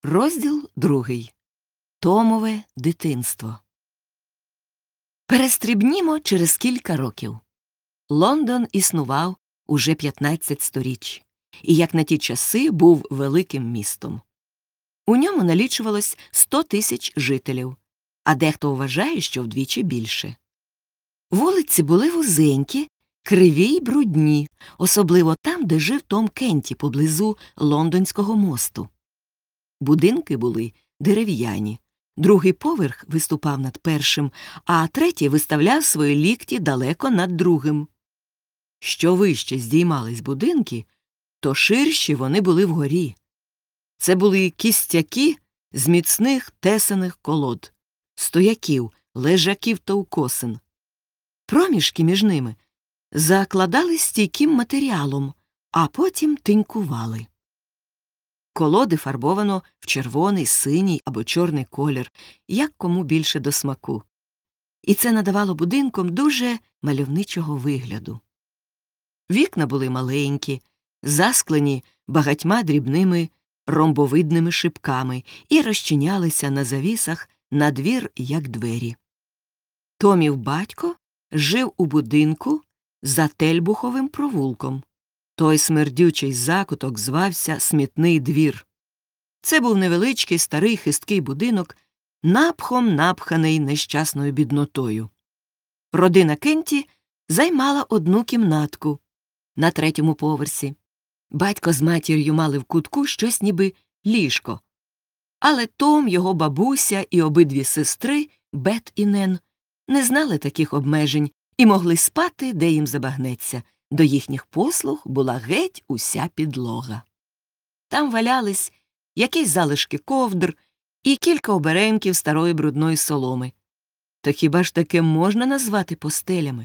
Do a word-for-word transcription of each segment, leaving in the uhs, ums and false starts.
Розділ другий. Томове дитинство. Перестрибнімо через кілька років. Лондон існував уже п'ятнадцять сторіч, і, як на ті часи, був великим містом. У ньому налічувалось сто тисяч жителів, а дехто вважає, що вдвічі більше. Вулиці були вузенькі, криві й брудні, особливо там, де жив Том Кенті поблизу Лондонського мосту. Будинки були дерев'яні, другий поверх виступав над першим, а третій виставляв свої лікті далеко над другим. Що вище здіймались будинки, то ширші вони були вгорі. Це були кістяки з міцних тесаних колод, стояків, лежаків та укосин. Проміжки між ними закладали стійким матеріалом, а потім тинькували. Колоди фарбовано в червоний, синій або чорний колір, як кому більше до смаку. І це надавало будинкам дуже мальовничого вигляду. Вікна були маленькі, засклені багатьма дрібними ромбовидними шибками і розчинялися на завісах на двір, як двері. Томів батько жив у будинку за Тельбуховим провулком. Той смердючий закуток звався Смітний двір. Це був невеличкий старий хисткий будинок, напхом напханий нещасною біднотою. Родина Кенті займала одну кімнатку на третьому поверсі. Батько з матір'ю мали в кутку щось ніби ліжко. Але Том, його бабуся і обидві сестри, Бет і Нен, не знали таких обмежень і могли спати, де їм забагнеться. До їхніх послуг була геть уся підлога. Там валялись якісь залишки ковдр і кілька оберемків старої брудної соломи. Та хіба ж таке можна назвати постелями?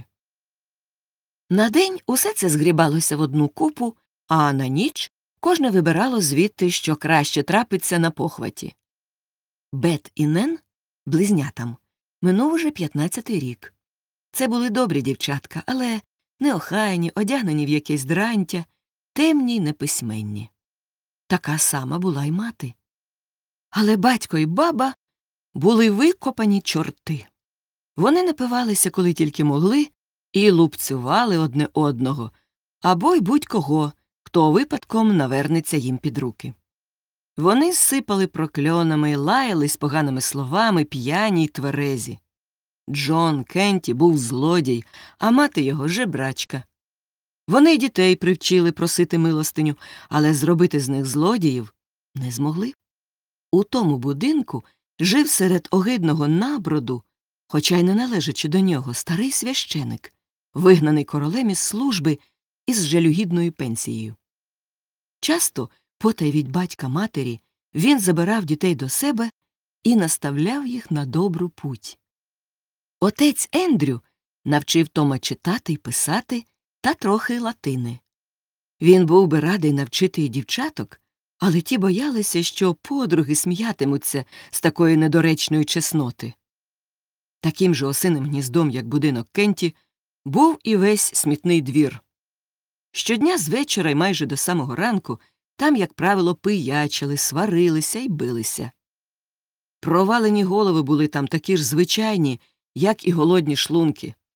На день усе це згрібалося в одну купу, а на ніч кожне вибирало звідти, що краще трапиться на похваті. Бет і Нен, близнятам, минув уже п'ятнадцятий рік. Це були добрі дівчатка, але неохайні, одягнені в якесь дрантя, темні й неписьменні. Така сама була й мати. Але батько і баба були викопані чорти. Вони напивалися, коли тільки могли, і лупцювали одне одного, або й будь-кого, хто випадком навернеться їм під руки. Вони сипали прокльонами, лаялись поганими словами, п'яні й тверезі. Джон Кенті був злодій, а мати його жебрачка. Вони й дітей привчили просити милостиню, але зробити з них злодіїв не змогли. У тому будинку жив серед огидного наброду, хоча й не належачи до нього, старий священик, вигнаний королем із служби із жалюгідною пенсією. Часто, потай від батька матері, він забирав дітей до себе і наставляв їх на добру путь. Отець Ендрю навчив Тома читати й писати та трохи латини. Він був би радий навчити й дівчаток, але ті боялися, що подруги сміятимуться з такої недоречної чесноти. Таким же осиним гніздом, як будинок Кенті, був і весь Смітний двір. Щодня з вечора й майже до самого ранку там, як правило, пиячили, сварилися й билися. Провалені голови були там такі ж звичайні, як і голодні шлунки.